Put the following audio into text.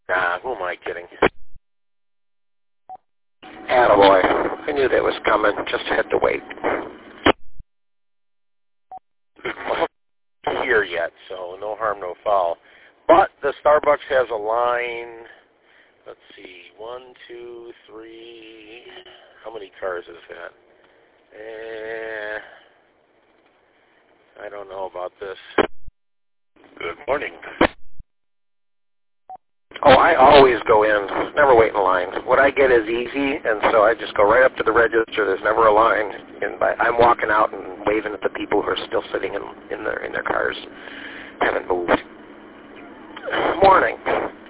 Nah, who am I kidding? Attaboy. I knew that was coming. Just had to wait. Well, I'm here yet, so no harm, no foul. But the Starbucks has a line. Let's see, 1, 2, 3. How many cars is that? I don't know about this. Good morning. Oh, I always go in. Never wait in line. What I get is easy, and so I just go right up to the register. There's never a line. And I'm walking out and waving at the people who are still sitting in their cars. Haven't moved. Morning.